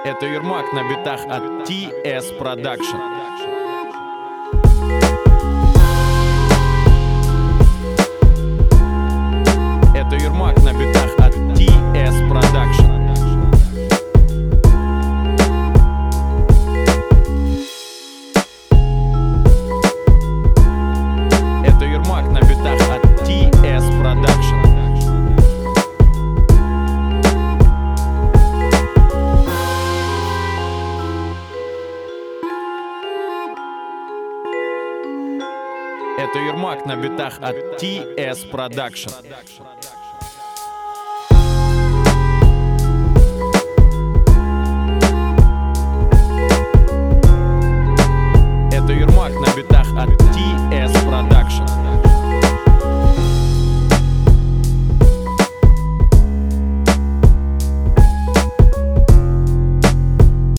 Это Ермак на битах от TS Production. Это Ермак на битах от TS Production. Это Ермак на битах от TS Production. Это Ермак на битах от TS Production. Это Ермак на битах от TS Production.